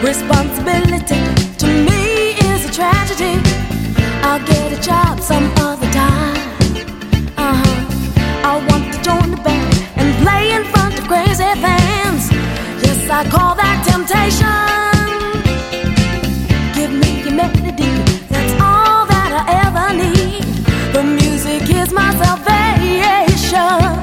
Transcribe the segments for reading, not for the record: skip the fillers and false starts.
Responsibility to me is a tragedy. I'll get a job some other time. I want to join the band and play in front of crazy fans. Yes, I call that temptation. Give me your melody, that's all that I ever need. The music is my salvation.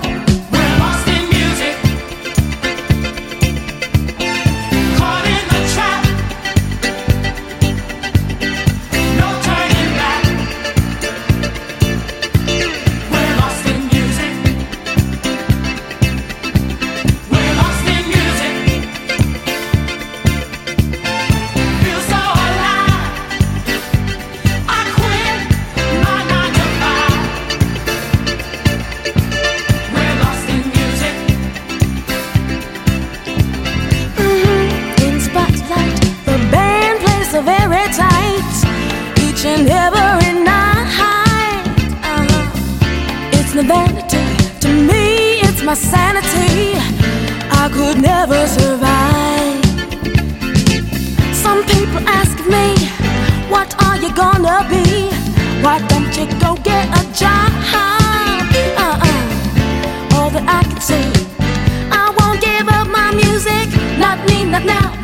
Very tight, each and every night. It's no vanity to me, it's my sanity. I could never survive. Some people ask me, what are you gonna be? Why don't you go get a job? All that I can say, I won't give up my music. Not me, not now.